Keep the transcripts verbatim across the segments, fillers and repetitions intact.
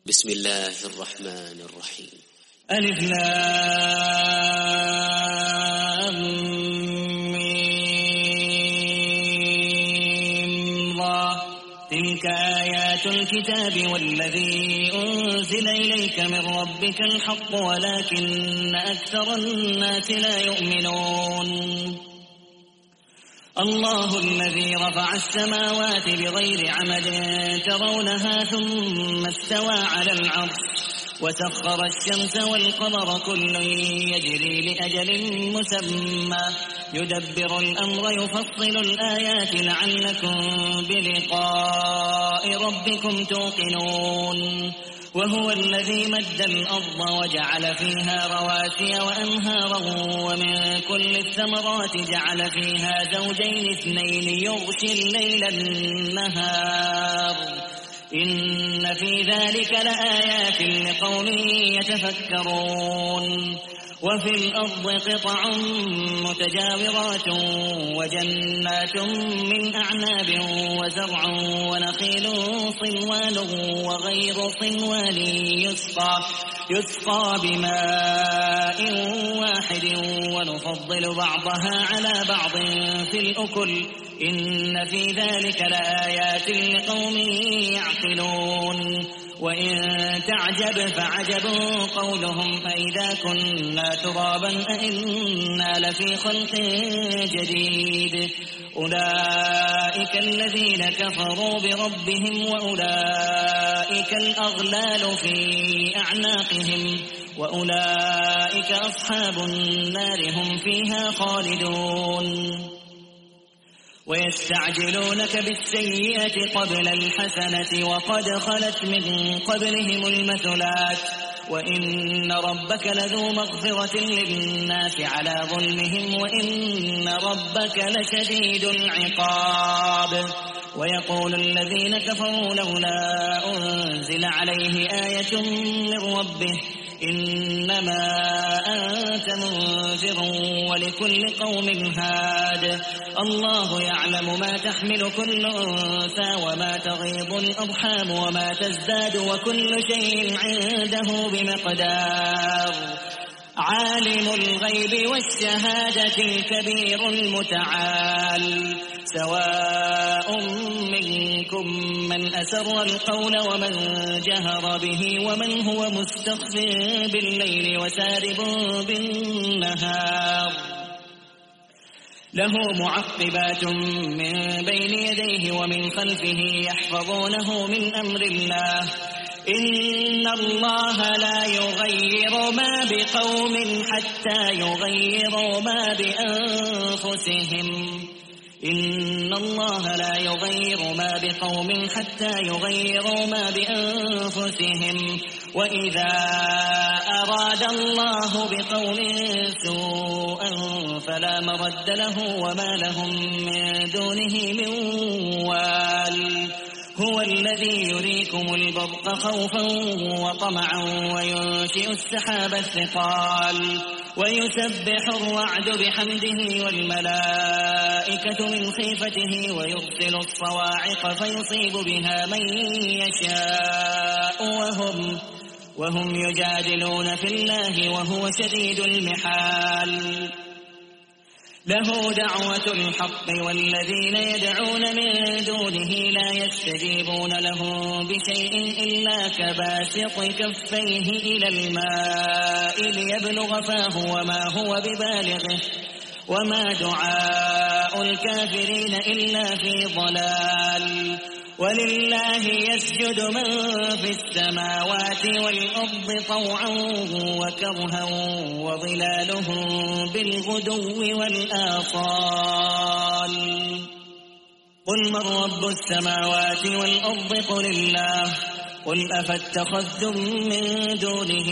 بسم الله الرحمن الرحيم. ألف لام ميم را. تلك آيات الكتاب والذي أنزل إليك من ربك الحق ولكن أكثر الناس لا يؤمنون. الله الذي رفع السماوات بغير عمد ترونها ثم استوى على العرش وسخر الشمس والقمر كل يجري لأجل مسمى يدبر الأمر يفصل الآيات لعلكم بلقاء ربكم توقنون. وهو الذي مد الأرض وجعل فيها رواسي وأنهارا ومن كل الثمرات جعل فيها زوجين اثنين يغشي الليل النهار إن في ذلك لآيات لقوم يتفكرون. وفي الأرض قطع متجاورات وجنات من أعناب وزرع ونخيل صنوان وغير صنوان يسقى, يسقى بماء واحد ونفضل بعضها على بعض في الأكل إن في ذلك لآيات لقوم يعقلون. وإن تعجب فعجب قولهم أئذا كنا ترابا أئنا لفي خلق جديد أولئك الذين كفروا بربهم وأولئك الأغلال في أعناقهم وأولئك أصحاب النار هم فيها خالدون. ويستعجلونك بالسيئة قبل الحسنة وقد خلت من قبلهم المثلات وإن ربك لذو مغفرة للناس على ظلمهم وإن ربك لشديد العقاب. ويقول الذين كفروا لولا أنزل عليه آية من ربه إنما أنت منذر ولكل قوم هاد الله يعلم ما تحمل كل أنثى وما تغيض الأرحام وما تزداد وكل شيء عنده بمقدار. عالم الغيب والشهادة الكبير المتعال سواء منكم من أسر القول ومن جهر به ومن هو مستخف بالليل وسارب بالنهار له معقبات من بين يديه ومن خلفه يحفظونه من أمر الله إن الله لا يغير ما بقوم حتى يغيروا ما بأنفسهم إن الله لا يغير ما بقوم حتى يغيروا ما بأنفسهم وإذا أراد الله بقوم سوءا فلا مرد له وما لهم من دونه من وال. هو الذي يريكم البرق خوفا وطمعا وينشئ السحاب الثقال ويسبح الرعد بحمده والملائكة من خيفته ويرسل الصواعق فيصيب بها من يشاء وهم, وهم يجادلون في الله وهو شديد المحال. له دعوة الحق والذين يدعون من دونه لا يستجيبون له بشيء إلا كباسط كفيه إلى الماء ليبلغ فاه وما هو ببالغه وما دعاء الكافرين إلا في ضلال. ولله يسجد من في السماوات والأرض طوعا وكرها وظلالهم بالغدو والآصال. قل من رب السماوات والأرض قل الله قل أفاتخذتم من دونه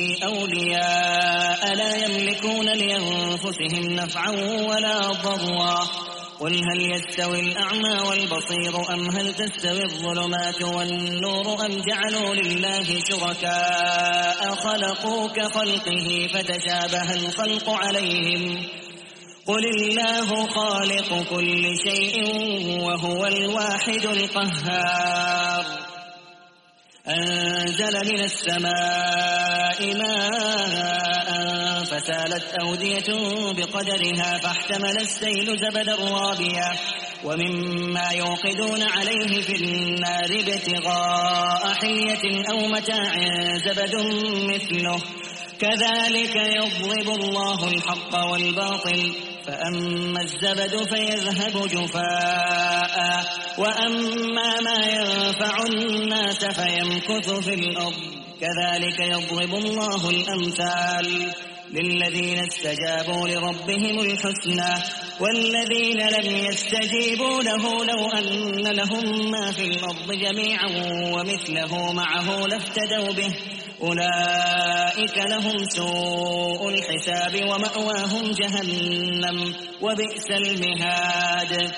أولياء لا يملكون لأنفسهم نفعا ولا ضرا قل هل يستوي الأعمى والبصير أم هل تستوي الظلمات والنور أم جعلوا لله شركاء خلقوا كخلقه فتشابه الخلق عليهم قل الله خالق كل شيء وهو الواحد القهار. أنزل من السماء ماء فسالت أودية بقدرها فاحتمل السيل زبدا رابيا ومما يوقدون عليه في النار ابتغاء حلية أو متاع زبد مثله كذلك يضرب الله الحق والباطل فأما الزبد فيذهب جفاء وأما ما ينفع الناس فيمكث في الأرض كذلك يضرب الله الأمثال للذين استجابوا لربهم الحسنى والذين لم يستجيبوا له لو أن لهم ما في الأرض جميعا ومثله معه لافتدوا به أولئك لهم سوء الحساب ومأواهم جهنم وبئس المهاد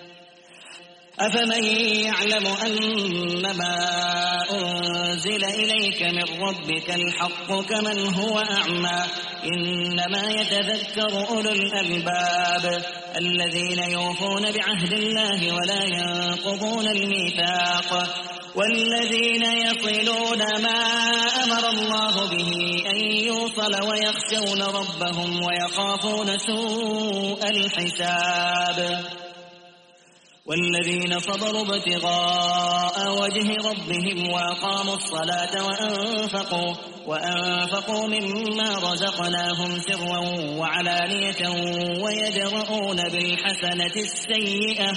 أفمن يعلم أنما أنزل إليك من ربك الحق كمن هو أعمى إنما يتذكر أولو الألباب الذين يوفون بعهد الله ولا ينقضون الميثاق والذين يصلون ما أمر الله به أن يوصل ويخشون ربهم ويخافون سوء الحساب والذين صبروا ابتغاء وجه ربهم وأقاموا الصلاة وأنفقوا, وأنفقوا مما رزقناهم سرا وعلانية ويدرؤون بالحسنة السيئة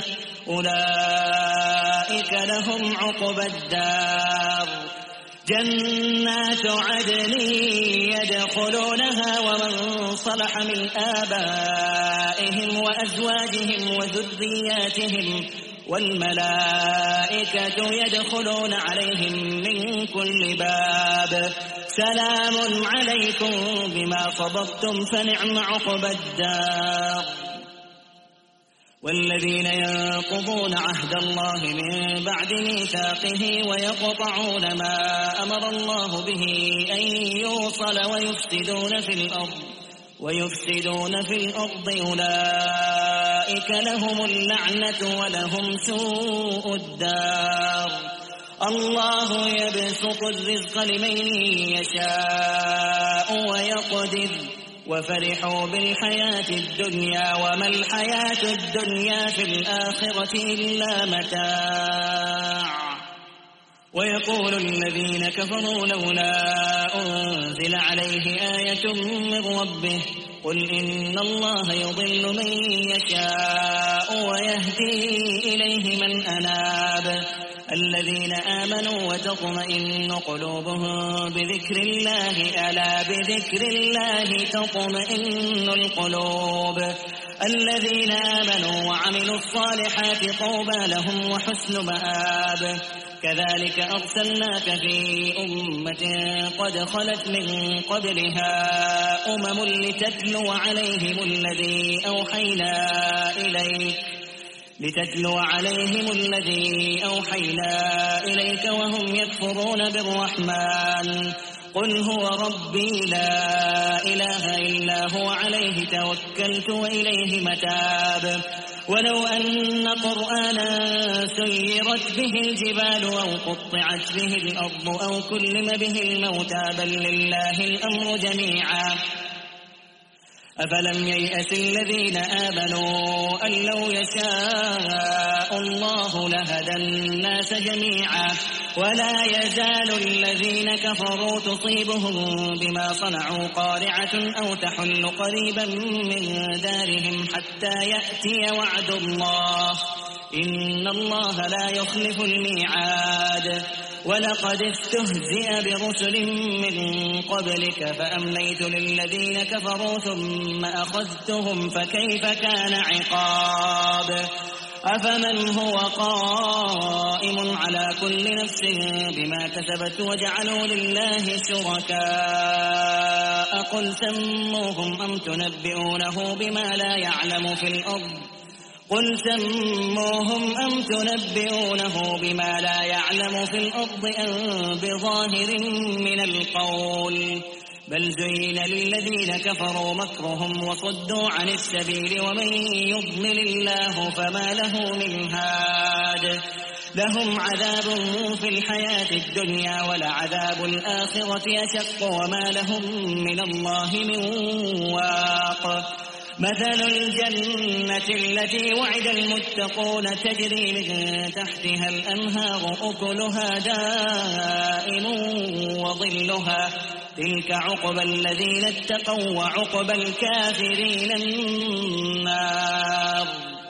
أولئك لهم عقبى الدار جنات عدن يدخلونها ومن صلح من آبائهم وأزواجهم وذرياتهم والملائكة يدخلون عليهم من كل باب سلام عليكم بما صبرتم فنعم عقبى الدار والذين ينقضون عهد الله من بعد ميثاقه ويقطعون ما أمر الله به أن يوصل ويفسدون في الأرض ويفسدون في الأرض أولئك لهم اللعنة ولهم سوء الدار الله يبسط الرزق لمن يشاء ويقدر وفرحوا بالحياة الدنيا وما الحياة الدنيا في الآخرة إلا متاع ويقول الذين كفروا لولا أنزل عليه آية من ربه قل إن الله يضل من يشاء ويهدي إليه من أناب الذين آمنوا وتطمئن قلوبهم بذكر الله ألا بذكر الله تطمئن القلوب الذين آمنوا وعملوا الصالحات طوبى لهم وحسن مآب كذلك أرسلناك في أمة قد خلت من قبلها أمم لتتلو عليهم الذي أوحينا إليك لتتلو عليهم الذي أوحينا إليك وهم يكفرون بالرحمن قل هو ربي لا إله إلا هو عليه توكلت وإليه متاب ولو أن قرآنا سيرت به الجبال أو قطعت به الأرض أو كلم به الموتى بل لله الأمر جميعا أفلم ييأس الذين آمنوا أن لو يشاء الله لهدى الناس جميعا ولا يزال الذين كفروا تصيبهم بما صنعوا قارعة أو تحل قريبا من دارهم حتى يأتي وعد الله إن الله لا يخلف الميعاد ولقد استهزئ برسل من قبلك فأمليت للذين كفروا ثم أخذتهم فكيف كان عقاب أفمن هو قائم على كل نفس بما كسبت وجعلوا لله شركاء قل سموهم أم تنبئونه بما لا يعلم في الأرض قل سموهم أم تنبئونه بما لا يعلم في الأرض أم بظاهر من القول بل زين للذين كفروا مكرهم وصدوا عن السبيل ومن يضلل الله فما له من هاد لهم عذاب في الحياة الدنيا ولعذاب الآخرة أشق وما لهم من الله من واق مثل الجنة التي وعد المتقون تجري من تحتها الأنهار أكلها دائم وظلها تلك عقبى الذين اتقوا وعقبى الكافرين النار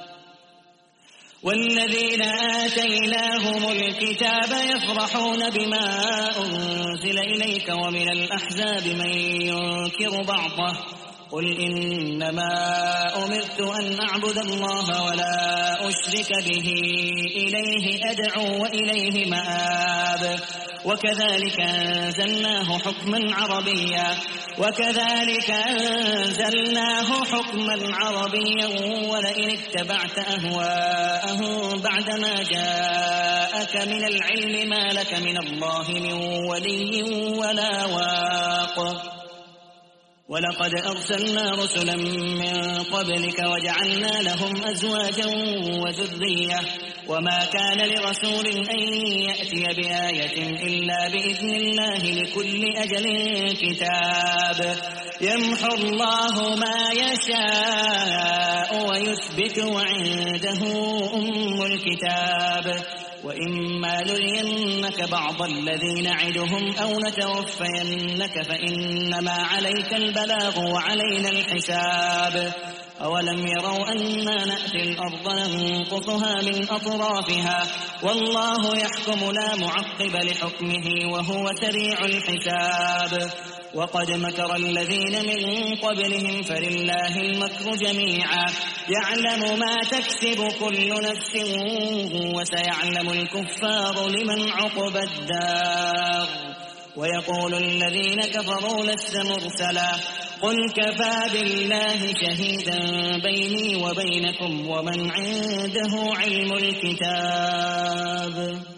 والذين آتيناهم الكتاب يفرحون بما أنزل إليك ومن الأحزاب من ينكر بعضه قل إنما أمرت أن أعبد الله ولا أشرك به إليه أدعو وإليه مآب وكذلك أنزلناه حكما عربيا وكذلك أنزلناه حكما عربيا ولئن اتبعت أهواءهم بعدما جاءك من العلم ما لك من الله من ولي ولا واق ولقد أرسلنا رسلا من قبلك وجعلنا لهم أزواجا وذرية وما كان لرسول أن يأتي بآية إلا بإذن الله لكل أجل كتاب يمحو الله ما يشاء ويثبت وعنده أم الكتاب وإما نرينك بعض الذي نعدهم أو نتوفينك فإنما عليك البلاغ وعلينا الحساب أولم يروا أنا نأتي الأرض ننقصها من أطرافها والله يحكم لا معقب لحكمه وهو سريع الحساب وقد مكر الذين من قبلهم فلله المكر جميعا يعلم ما تكسب كل نفس وسيعلم الكفار لمن عقبى الدار ويقول الذين كفروا لست مرسلا قل كفى بالله شهيدا بيني وبينكم ومن عنده علم الكتاب